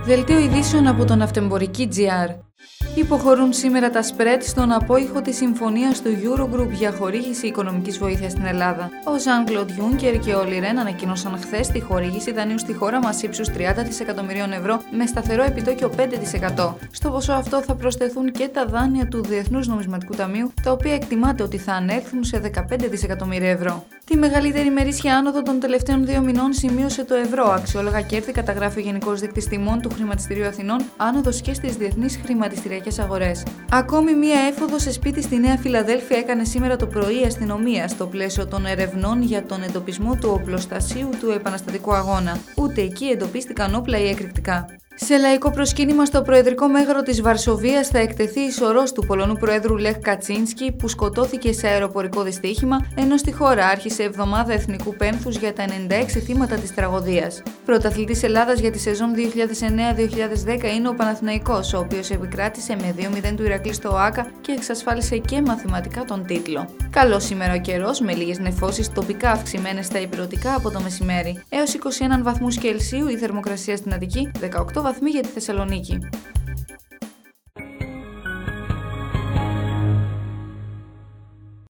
Δελτίο ειδήσεων από τον Ναυτεμπορική.gr. Υποχωρούν σήμερα τα σπρέτ στον απόϊχο της συμφωνίας του Eurogroup για χορήγηση οικονομικής βοήθειας στην Ελλάδα. Ο Jean-Claude Juncker και ο Olli Rehn ανακοίνωσαν χθες τη χορήγηση δανείου στη χώρα μας ύψους 30 δισεκατομμυρίων ευρώ με σταθερό επιτόκιο 5%. Στο ποσό αυτό θα προσθεθούν και τα δάνεια του Διεθνούς Νομισματικού Ταμείου, τα οποία εκτιμάται ότι θα ανέλθουν σε 15 δισεκατομμύρια ευρώ. Τη μεγαλύτερη ημερήσια άνοδο των τελευταίων 2 μηνών σημείωσε το ευρώ. Αξιόλογα κέρδη καταγράφει ο Γενικός Δείκτης Τιμών του Χρηματιστηρίου Αθηνών, άνοδος και στις διεθνείς χρηματιστηριακές αγορές. Ακόμη μία έφοδο σε σπίτι στη Νέα Φιλαδέλφια έκανε σήμερα το πρωί η αστυνομία στο πλαίσιο των ερευνών για τον εντοπισμό του οπλοστασίου του επαναστατικού αγώνα. Ούτε εκεί εντοπίστηκαν όπλα ή εκρηκτικά. Σε λαϊκό προσκύνημα στο Προεδρικό Μέγαρο της Βαρσοβίας θα εκτεθεί η σωρός του Πολωνού Προέδρου Λεχ Κατσίνσκι, που σκοτώθηκε σε αεροπορικό δυστύχημα, ενώ στη χώρα άρχισε εβδομάδα εθνικού πένθους για τα 96 θύματα της τραγωδίας. Πρωταθλητής Ελλάδας για τη σεζόν 2009-2010 είναι ο Παναθηναϊκός, ο οποίος επικράτησε με 2-0 του Ηρακλή στο ΟΑΚΑ και εξασφάλισε και μαθηματικά τον τίτλο. Καλός σήμερα ο καιρός, με λίγες νεφώσεις τοπικά αυξημένες στα ηπειρωτικά από το μεσημέρι. Έως 21 βαθμούς Κελσίου η θερμοκρασία στην Αττική, 18 βαθμοί για τη Θεσσαλονίκη.